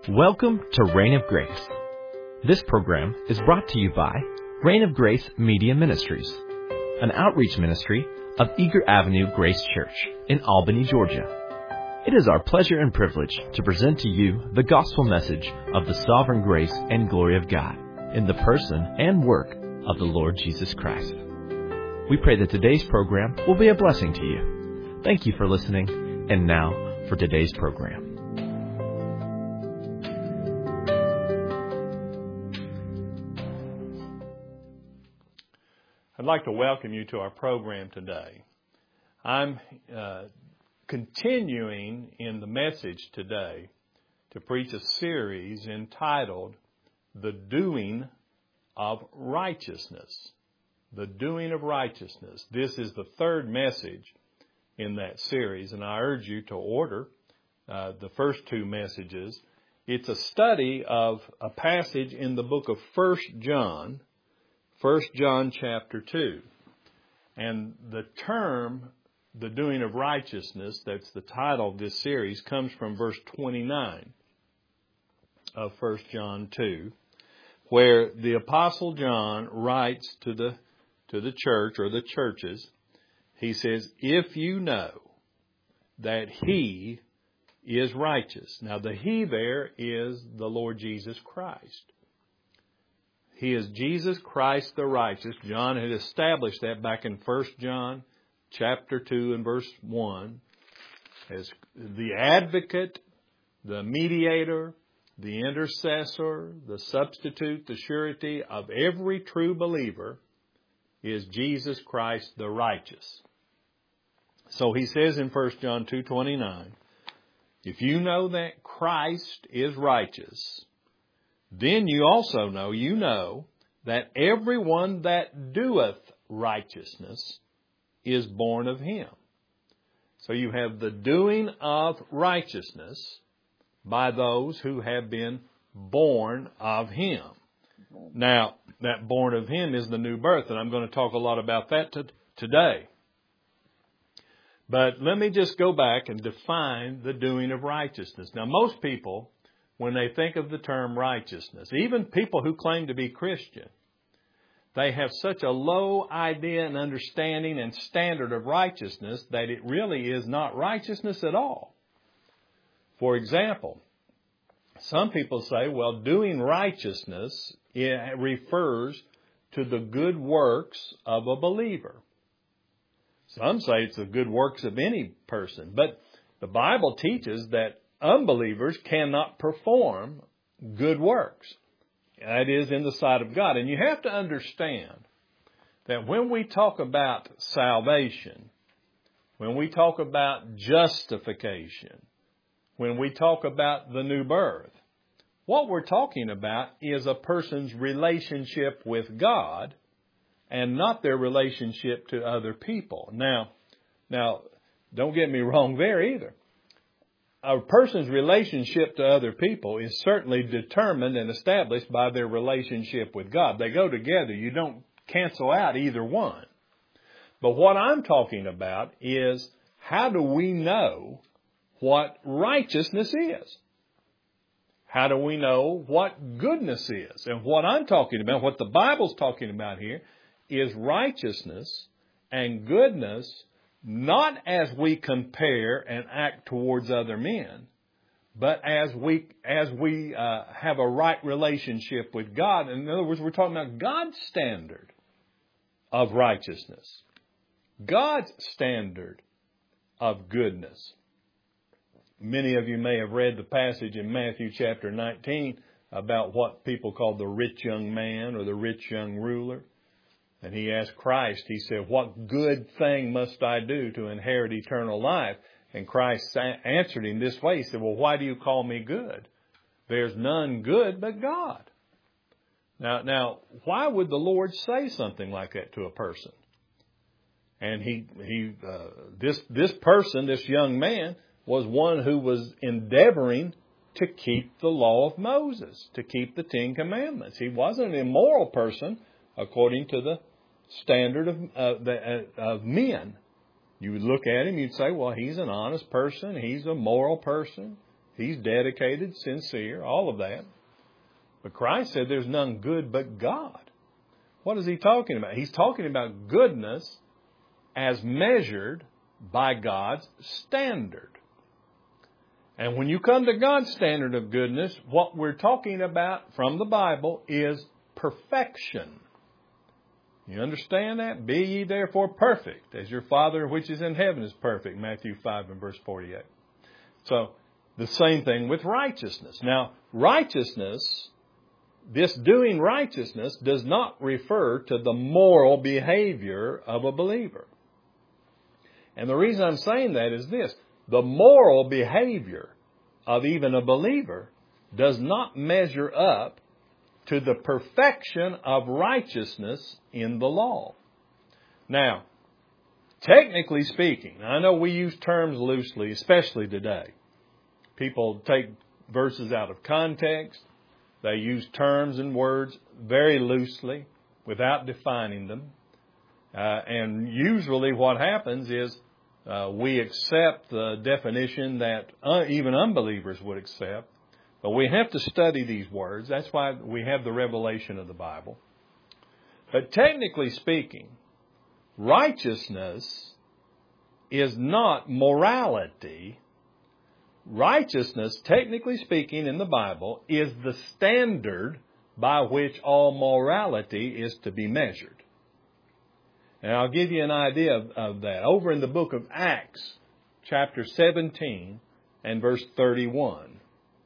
Welcome to Reign of Grace. This program is brought to you by Reign of Grace Media Ministries, an outreach ministry of Eager Avenue Grace Church in Albany, Georgia. It is our pleasure and privilege to present to you the gospel message of the sovereign grace and glory of God in the person and work of the Lord Jesus Christ. We pray that today's program will be a blessing to you. Thank you for listening, and now for today's program. I'd like to welcome you to our program today. I'm continuing in the message today to preach a series entitled The Doing of Righteousness. The Doing of Righteousness. This is the third message in that series, and I urge you to order the first two messages. It's a study of a passage in the book of 1 John chapter 2. And the term, the doing of righteousness, that's the title of this series, comes from verse 29 of 1 John 2, where the Apostle John writes to the church or the churches. He says, if you know that he is righteous. Now the he there is the Lord Jesus Christ. He is Jesus Christ the righteous. John had established that back in 1 John chapter 2 and verse 1 as the advocate, the mediator, the intercessor, the substitute, the surety of every true believer is Jesus Christ the righteous. So he says in 1 John 2:29, if you know that Christ is righteous, then you also know, that everyone that doeth righteousness is born of him. So you have the doing of righteousness by those who have been born of him. Now, that born of him is the new birth, and I'm going to talk a lot about that today. But let me just go back and define the doing of righteousness. Now, most people, when they think of the term righteousness, even people who claim to be Christian, they have such a low idea and understanding and standard of righteousness that it really is not righteousness at all. For example, some people say, well, doing righteousness refers to the good works of a believer. Some say it's the good works of any person, but the Bible teaches that unbelievers cannot perform good works. That is in the sight of God. And you have to understand that when we talk about salvation, when we talk about justification, when we talk about the new birth, what we're talking about is a person's relationship with God and not their relationship to other people. Now, don't get me wrong there either. A person's relationship to other people is certainly determined and established by their relationship with God. They go together. You don't cancel out either one. But what I'm talking about is, how do we know what righteousness is? How do we know what goodness is? And what I'm talking about, what the Bible's talking about here, is righteousness and goodness, not as we compare and act towards other men, but as we have a right relationship with God. In other words, we're talking about God's standard of righteousness, God's standard of goodness. Many of you may have read the passage in Matthew chapter 19 about what people call the rich young man or the rich young ruler. And he asked Christ, he said, what good thing must I do to inherit eternal life? And Christ answered him this way. He said, well, why do you call me good? There's none good but God. Now, why would the Lord say something like that to a person? And this person, this young man, was one who was endeavoring to keep the law of Moses, to keep the Ten Commandments. He wasn't an immoral person according to the standard of men. You would look at him, you'd say, well, he's an honest person, he's a moral person, He's dedicated, sincere, all of that. But Christ said there's none good but God. What is He talking about? He's talking about goodness as measured by God's standard. And when you come to God's standard of goodness, what we're talking about from the Bible is perfection. You understand that? Be ye therefore perfect, as your Father which is in heaven is perfect. Matthew 5 and verse 48. So, the same thing with righteousness. Now, righteousness, this doing righteousness, does not refer to the moral behavior of a believer. And the reason I'm saying that is this. The moral behavior of even a believer does not measure up to the perfection of righteousness in the law. Now, technically speaking, I know we use terms loosely, especially today. People take verses out of context. They use terms and words very loosely without defining them. And usually what happens is we accept the definition that even unbelievers would accept. But we have to study these words. That's why we have the revelation of the Bible. But technically speaking, righteousness is not morality. Righteousness, technically speaking, in the Bible, is the standard by which all morality is to be measured. And I'll give you an idea of that. Over in the book of Acts, chapter 17 and verse 31,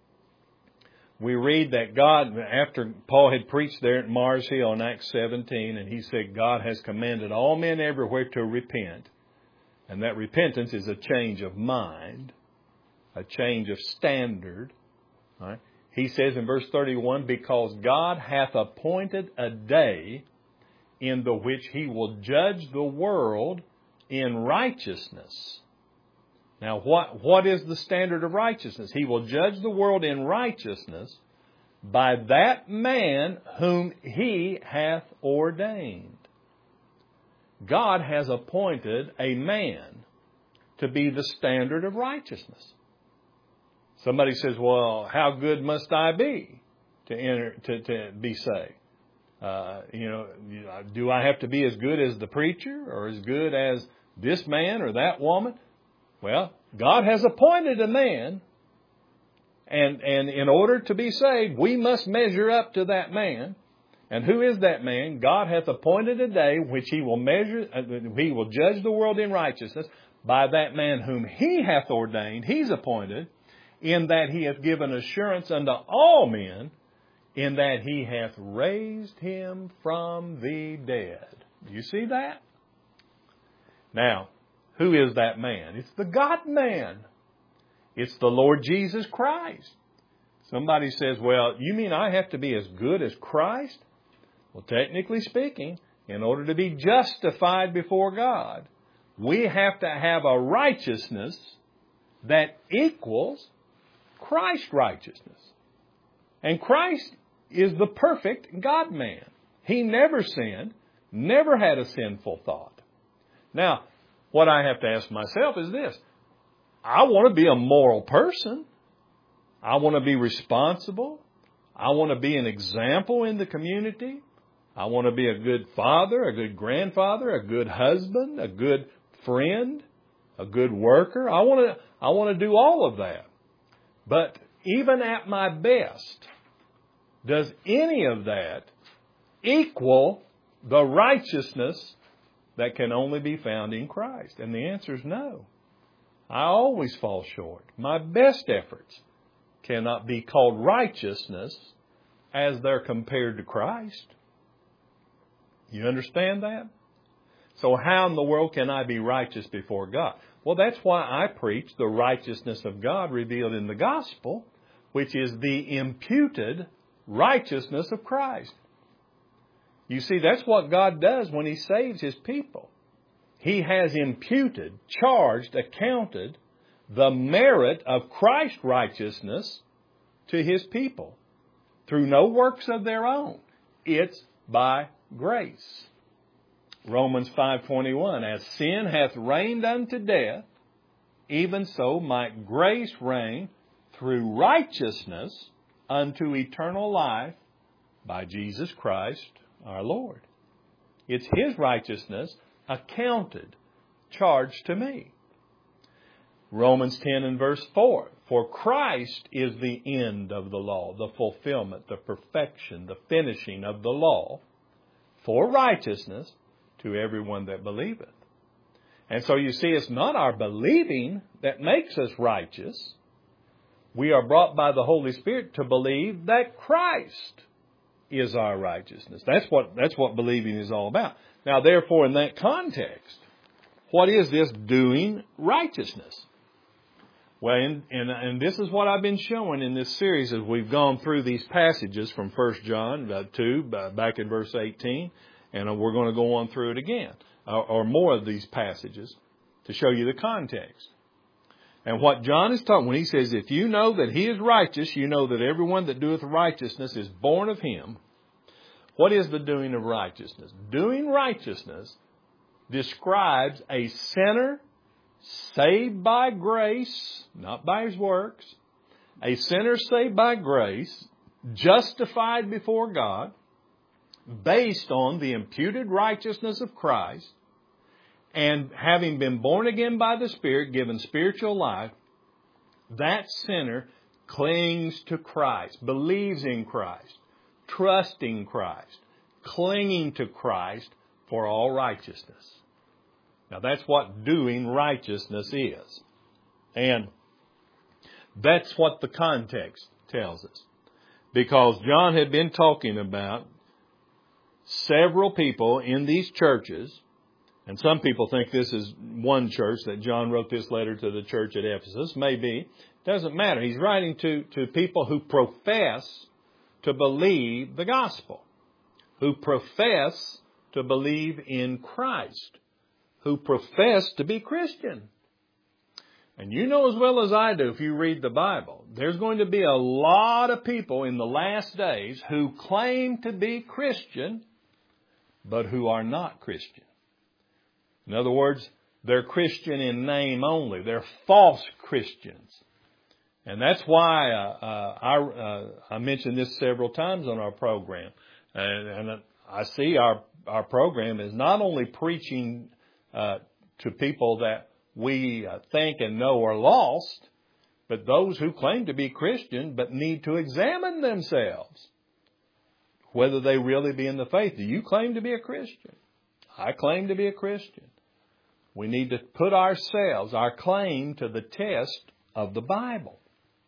we read that God, after Paul had preached there at Mars Hill in Acts 17, and he said God has commanded all men everywhere to repent. And that repentance is a change of mind, a change of standard. Right? He says in verse 31, because God hath appointed a day in the which He will judge the world in righteousness. Now, what is the standard of righteousness? He will judge the world in righteousness by that man whom He hath ordained. God has appointed a man to be the standard of righteousness. Somebody says, well, how good must I be to be saved? Do I have to be as good as the preacher or as good as this man or that woman? Well, God has appointed a man, and in order to be saved, we must measure up to that man. And who is that man? God hath appointed a day which He will He will judge the world in righteousness by that man whom He hath ordained, He's appointed, in that He hath given assurance unto all men, in that He hath raised Him from the dead. Do you see that? Now, who is that man? It's the God-man. It's the Lord Jesus Christ. Somebody says, well, you mean I have to be as good as Christ? Well, technically speaking, in order to be justified before God, we have to have a righteousness that equals Christ's righteousness. And Christ is the perfect God-man. He never sinned, never had a sinful thought. Now, what I have to ask myself is this. I want to be a moral person. I want to be responsible. I want to be an example in the community. I want to be a good father, a good grandfather, a good husband, a good friend, a good worker. I want to do all of that. But even at my best, does any of that equal the righteousness that can only be found in Christ? And the answer is no. I always fall short. My best efforts cannot be called righteousness as they're compared to Christ. You understand that? So how in the world can I be righteous before God? Well, that's why I preach the righteousness of God revealed in the gospel, which is the imputed righteousness of Christ. You see, that's what God does when He saves His people. He has imputed, charged, accounted the merit of Christ's righteousness to His people through no works of their own. It's by grace. Romans 5:21, as sin hath reigned unto death, even so might grace reign through righteousness unto eternal life by Jesus Christ our Lord. It's His righteousness accounted, charged to me. Romans 10 and verse 4. For Christ is the end of the law, the fulfillment, the perfection, the finishing of the law for righteousness to everyone that believeth. And so you see, it's not our believing that makes us righteous. We are brought by the Holy Spirit to believe that Christ is our righteousness. That's what believing is all about. Now, therefore, in that context, what is this doing righteousness? Well, and this is what I've been showing in this series as we've gone through these passages from 1 John 2, back in verse 18, and we're going to go on through it again, or more of these passages to show you the context. And what John is talking, when he says, if you know that He is righteous, you know that everyone that doeth righteousness is born of Him. What is the doing of righteousness? Doing righteousness describes a sinner saved by grace, not by his works. A sinner saved by grace, justified before God, based on the imputed righteousness of Christ, and having been born again by the Spirit, given spiritual life, that sinner clings to Christ, believes in Christ, trusting Christ, clinging to Christ for all righteousness. Now that's what doing righteousness is. And that's what the context tells us. Because John had been talking about several people in these churches, and some people think this is one church, that John wrote this letter to the church at Ephesus. Maybe. Doesn't matter. He's writing to people who profess to believe the gospel, who profess to believe in Christ, who profess to be Christian. And you know as well as I do, if you read the Bible, there's going to be a lot of people in the last days who claim to be Christian, but who are not Christian. In other words, they're Christian in name only. They're false Christians. And that's why I mentioned this several times on our program. And I see our program is not only preaching to people that we think and know are lost, but those who claim to be Christian but need to examine themselves, whether they really be in the faith. Do you claim to be a Christian? I claim to be a Christian. We need to put ourselves, our claim, to the test of the Bible.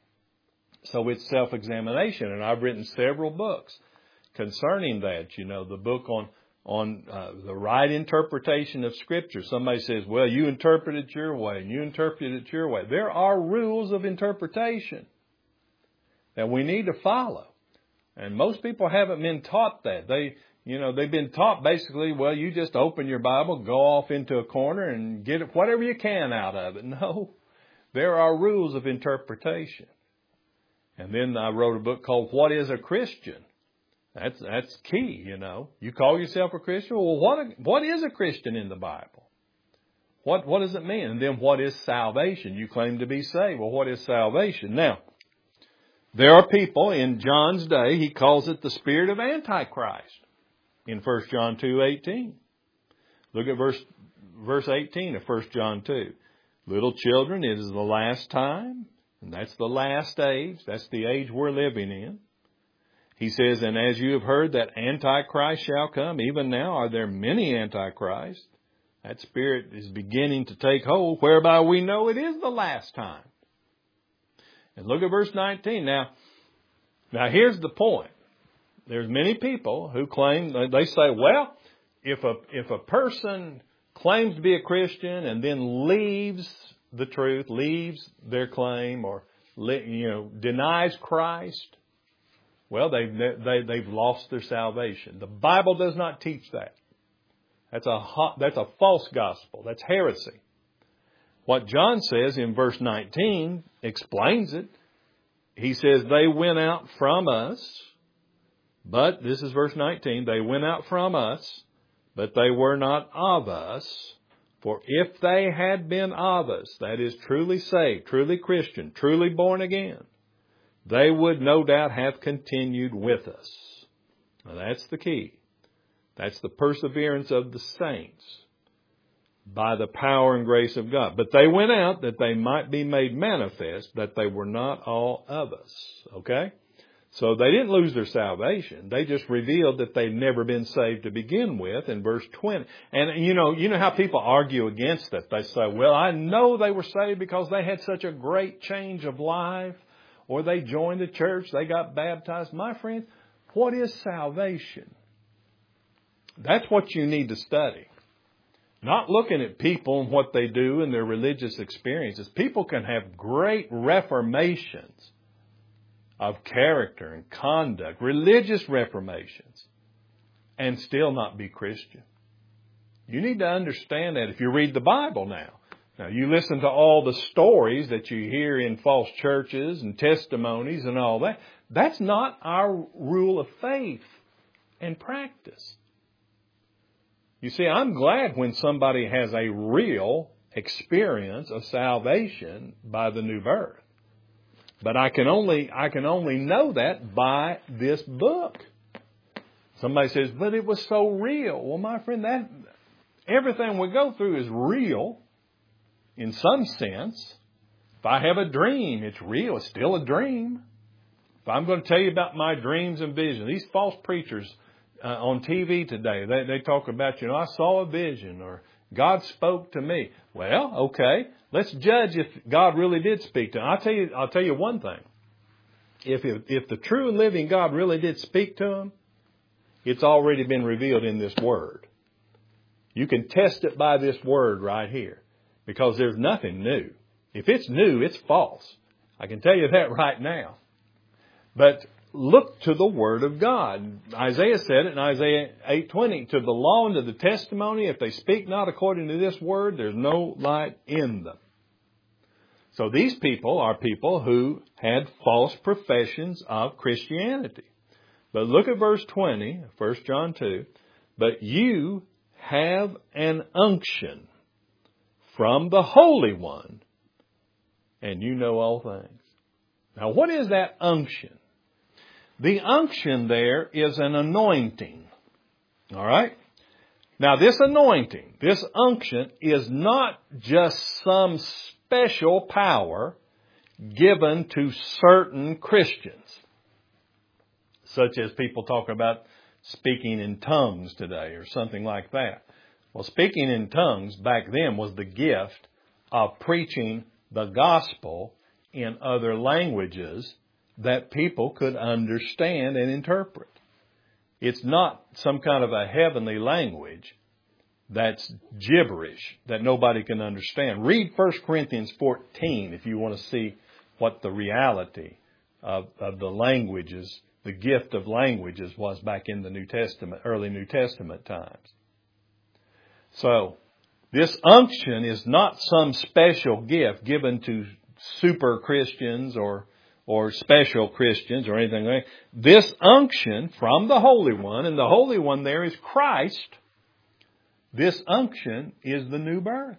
So it's self-examination, and I've written several books concerning that. You know, the book on the right interpretation of Scripture. Somebody says, well, you interpret it your way, and you interpret it your way. There are rules of interpretation that we need to follow. And most people haven't been taught that. They've been taught basically, well, you just open your Bible, go off into a corner and get whatever you can out of it. No, there are rules of interpretation. And then I wrote a book called What is a Christian? That's key, you know. You call yourself a Christian? Well, what is a Christian in the Bible? What does it mean? And then what is salvation? You claim to be saved. Well, what is salvation? Now, there are people in John's day, he calls it the spirit of Antichrist in 1 John 2:18. Look at verse 18 of 1 John 2. Little children, it is the last time, and that's the last age. That's the age we're living in. He says, and as you have heard that Antichrist shall come, even now are there many Antichrists. That spirit is beginning to take hold, whereby we know it is the last time. And look at verse 19. Now here's the point. There's many people who claim, they say, well, if a person claims to be a Christian and then leaves the truth, leaves their claim, or denies Christ, well, they've lost their salvation. The Bible does not teach that. That's a false gospel. That's heresy. What John says in verse 19 explains it. He says, they went out from us, but, this is verse 19, they went out from us, but they were not of us. For if they had been of us, that is truly saved, truly Christian, truly born again, they would no doubt have continued with us. Now that's the key. That's the perseverance of the saints by the power and grace of God. But they went out that they might be made manifest that they were not all of us. Okay? So they didn't lose their salvation. They just revealed that they'd never been saved to begin with in verse 20. And you know how people argue against it. They say, well, I know they were saved because they had such a great change of life, or they joined the church, they got baptized. My friends, what is salvation? That's what you need to study. Not looking at people and what they do and their religious experiences. People can have great reformations of character and conduct, religious reformations, and still not be Christian. You need to understand that if you read the Bible now. Now, you listen to all the stories that you hear in false churches and testimonies and all that. That's not our rule of faith and practice. You see, I'm glad when somebody has a real experience of salvation by the new birth. But I can only know that by this book. Somebody says, but it was so real. Well, my friend, that everything we go through is real in some sense. If I have a dream, it's real. It's still a dream. If I'm going to tell you about my dreams and visions, these false preachers on TV today, they talk about, I saw a vision or God spoke to me. Well, okay, let's judge if God really did speak to him. I'll tell you one thing. If the true and living God really did speak to him, it's already been revealed in this word. You can test it by this word right here, because there's nothing new. If it's new, it's false. I can tell you that right now. But look to the Word of God. Isaiah said it in Isaiah 8:20, to the law and to the testimony, if they speak not according to this word, there's no light in them. So these people are people who had false professions of Christianity. But look at verse 20, 1 John 2. But you have an unction from the Holy One, and you know all things. Now, what is that unction? The unction there is an anointing. All right? Now, this anointing, this unction, is not just some special power given to certain Christians, such as people talk about speaking in tongues today or something like that. Well, speaking in tongues back then was the gift of preaching the gospel in other languages that people could understand and interpret. It's not some kind of a heavenly language that's gibberish that nobody can understand. Read 1 Corinthians 14 if you want to see what the reality of the languages, the gift of languages was back in the New Testament, early New Testament times. So, this unction is not some special gift given to super Christians or special Christians or anything like that. This unction from the Holy One, and the Holy One there is Christ, this unction is the new birth.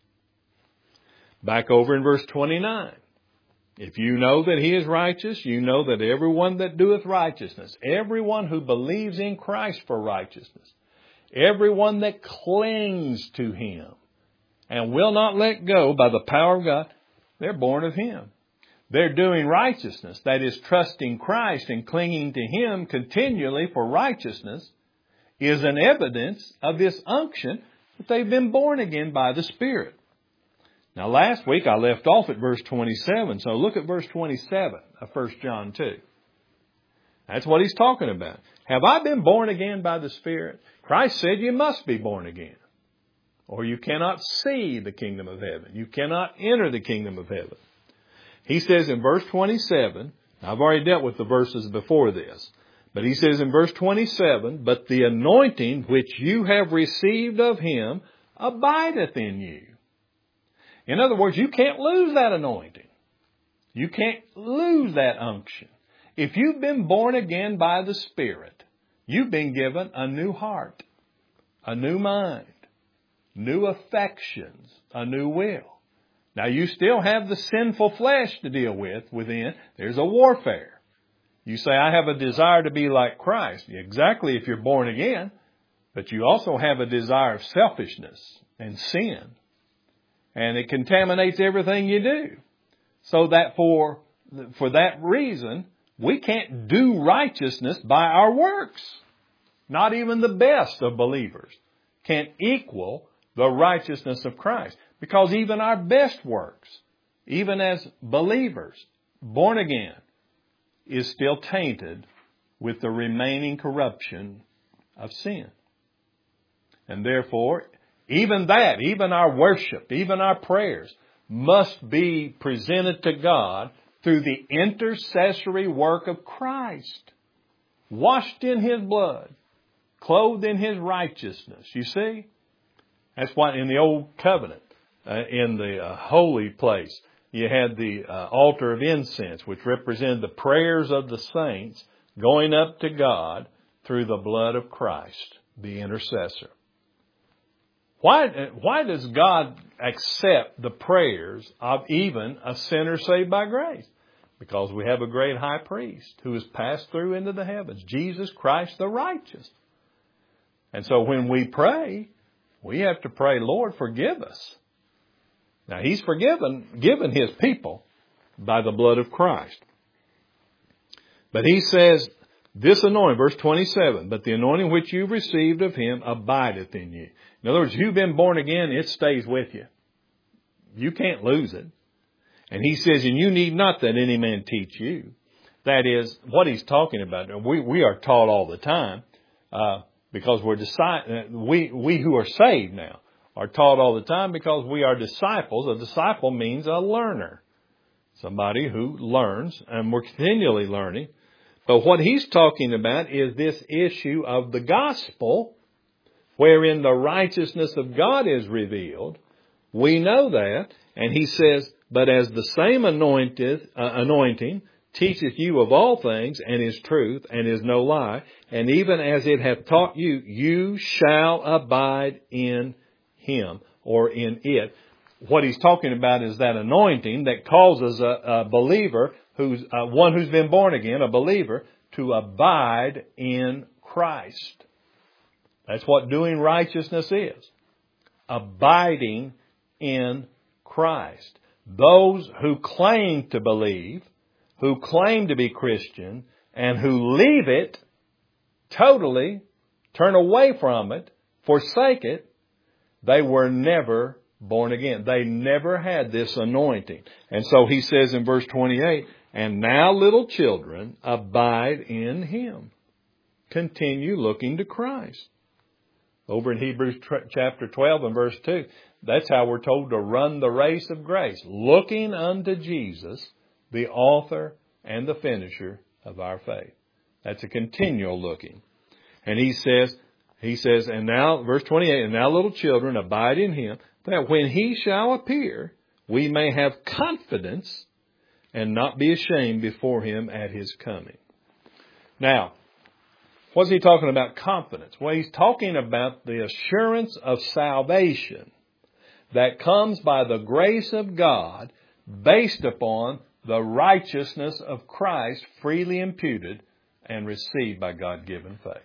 Back over in verse 29. If you know that He is righteous, you know that everyone that doeth righteousness, everyone who believes in Christ for righteousness, everyone that clings to Him and will not let go by the power of God, they're born of Him. They're doing righteousness, that is, trusting Christ and clinging to Him continually for righteousness, is an evidence of this unction that they've been born again by the Spirit. Now, last week I left off at verse 27, so look at verse 27 of 1 John 2. That's what he's talking about. Have I been born again by the Spirit? Christ said you must be born again, or you cannot see the kingdom of heaven. You cannot enter the kingdom of heaven. He says in verse 27, I've already dealt with the verses before this, but he says in verse 27, but the anointing which you have received of Him abideth in you. In other words, you can't lose that anointing. You can't lose that unction. If you've been born again by the Spirit, you've been given a new heart, a new mind, new affections, a new will. Now, you still have the sinful flesh to deal with within. There's a warfare. You say, I have a desire to be like Christ. Exactly, if you're born again. But you also have a desire of selfishness and sin. And it contaminates everything you do. So that for that reason, we can't do righteousness by our works. Not even the best of believers can equal the righteousness of Christ. Because even our best works, even as believers, born again, is still tainted with the remaining corruption of sin. And therefore, even our worship, even our prayers must be presented to God through the intercessory work of Christ. Washed in His blood, clothed in His righteousness. You see? That's why in the Old Covenant, in the holy place, you had the altar of incense, which represented the prayers of the saints going up to God through the blood of Christ, the intercessor. Why does God accept the prayers of even a sinner saved by grace? Because we have a great high priest who has passed through into the heavens, Jesus Christ the righteous. And so when we pray, we have to pray, Lord, forgive us. Now, He's given His people by the blood of Christ. But He says, this anointing, verse 27, but the anointing which you've received of Him abideth in you. In other words, you've been born again, it stays with you. You can't lose it. And He says, and you need not that any man teach you. That is, what He's talking about. We are taught all the time, because we who are saved now are taught all the time because we are disciples. A disciple means a learner. Somebody who learns, and we're continually learning. But what He's talking about is this issue of the gospel, wherein the righteousness of God is revealed. We know that. And He says, but as the same anointing teacheth you of all things, and is truth, and is no lie, and even as it hath taught you, you shall abide in Him, or in it. What He's talking about is that anointing that causes a believer, one who's been born again, a believer, to abide in Christ. That's what doing righteousness is. Abiding in Christ. Those who claim to believe, who claim to be Christian, and who leave it totally, turn away from it, forsake it, they were never born again. They never had this anointing. And so He says in verse 28, and now little children, abide in Him. Continue looking to Christ. Over in Hebrews chapter 12 and verse 2, that's how we're told to run the race of grace. Looking unto Jesus, the author and the finisher of our faith. That's a continual looking. And He says, and now, verse 28, and now little children, abide in Him, that when He shall appear, we may have confidence and not be ashamed before Him at His coming. Now, what's He talking about confidence? Well, He's talking about the assurance of salvation that comes by the grace of God based upon the righteousness of Christ freely imputed and received by God-given faith.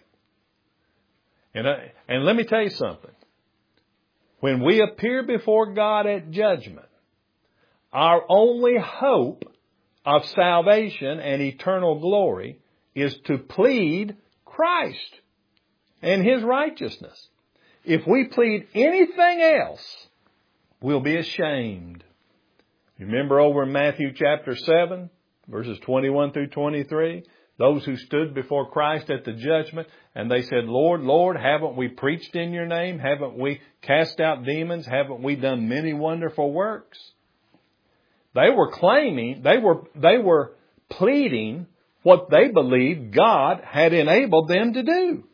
And let me tell you something. When we appear before God at judgment, our only hope of salvation and eternal glory is to plead Christ and His righteousness. If we plead anything else, we'll be ashamed. You remember over in Matthew chapter 7, verses 21 through 23, those who stood before Christ at the judgment, and they said, Lord, Lord, haven't we preached in your name? Haven't we cast out demons? Haven't we done many wonderful works? They were claiming, they were pleading what they believed God had enabled them to do.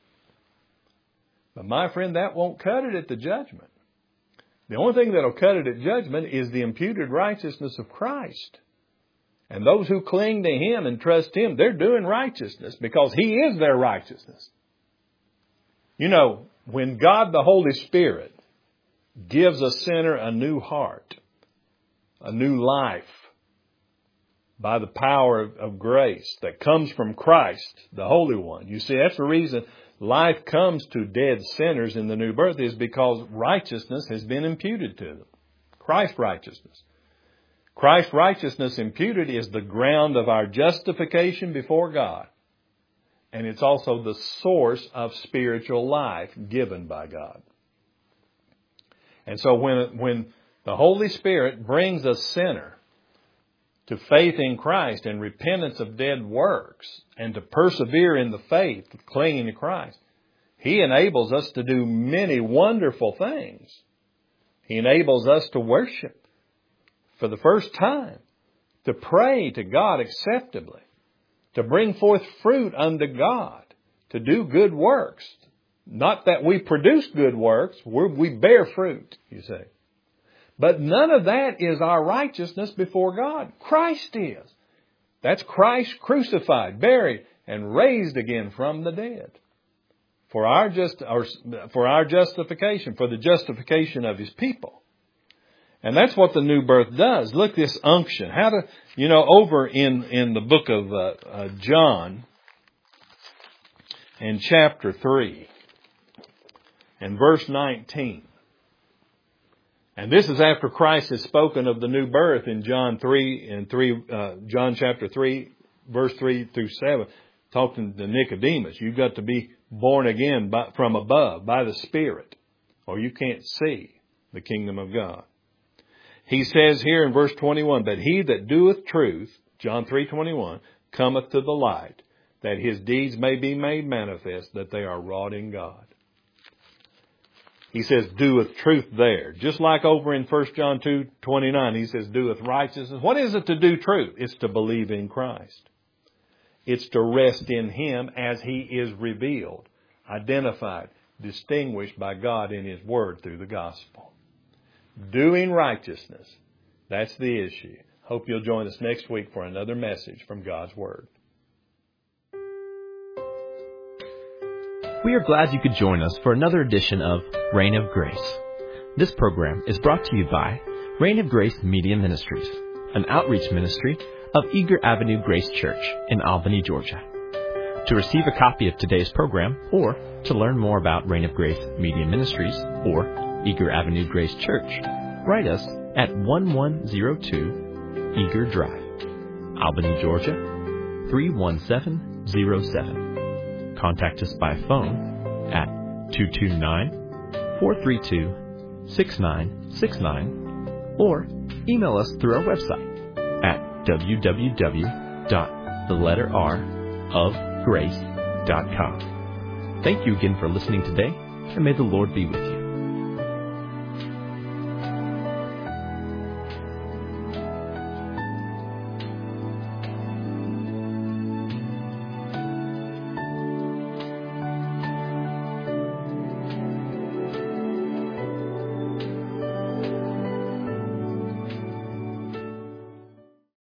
But my friend, that won't cut it at the judgment. The only thing that'll cut it at judgment is the imputed righteousness of Christ. And those who cling to Him and trust Him, they're doing righteousness because He is their righteousness. You know, when God the Holy Spirit gives a sinner a new heart, a new life by the power of grace that comes from Christ, the Holy One. You see, that's the reason life comes to dead sinners in the new birth, is because righteousness has been imputed to them. Christ's righteousness. Christ's righteousness imputed is the ground of our justification before God. And it's also the source of spiritual life given by God. And so when the Holy Spirit brings a sinner to faith in Christ and repentance of dead works, and to persevere in the faith of clinging to Christ, He enables us to do many wonderful things. He enables us to worship for the first time, to pray to God acceptably, to bring forth fruit unto God, to do good works. Not that we produce good works, we bear fruit, you see. But none of that is our righteousness before God. Christ is. That's Christ crucified, buried, and raised again from the dead. For our justification, for the justification of His people. And that's what the new birth does. Look, this unction. Over in the book of John, in chapter 3, and verse 19. And this is after Christ has spoken of the new birth in John chapter 3, verse 3 through 7, talking to Nicodemus. You've got to be born again from above, by the Spirit, or you can't see the kingdom of God. He says here in verse 21, but he that doeth truth, John 3:21, cometh to the light, that his deeds may be made manifest, that they are wrought in God. He says, doeth truth there. Just like over in 1 John 2:29, he says, doeth righteousness. What is it to do truth? It's to believe in Christ. It's to rest in Him as He is revealed, identified, distinguished by God in His Word through the gospel. Doing righteousness, that's the issue. Hope you'll join us next week for another message from God's Word. We are glad you could join us for another edition of Reign of Grace. This program is brought to you by Reign of Grace Media Ministries, an outreach ministry of Eager Avenue Grace Church in Albany, Georgia. To receive a copy of today's program, or to learn more about Reign of Grace Media Ministries or Eager Avenue Grace Church, write us at 1102 Eager Drive, Albany, Georgia 31707. Contact us by phone at 229-432-6969 or email us through our website at www.theletterrofgrace.com. Thank you again for listening today, and may the Lord be with you.